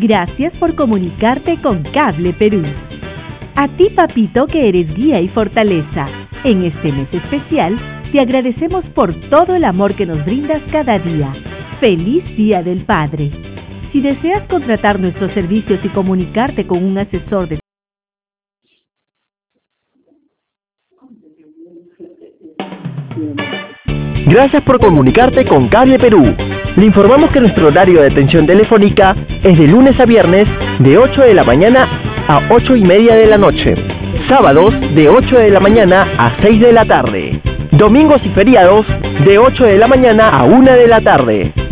Gracias por comunicarte con Cable Perú. A ti, papito, que eres guía y fortaleza. En este mes especial, te agradecemos por todo el amor que nos brindas cada día. ¡Feliz Día del Padre! Si deseas contratar nuestros servicios y comunicarte con un asesor de... Gracias por comunicarte con Cable Perú. Le informamos que nuestro horario de atención telefónica es de lunes a viernes de 8 de la mañana a 8:30 de la noche. Sábados de 8 de la mañana a 6 de la tarde. Domingos y feriados de 8 de la mañana a 1 de la tarde.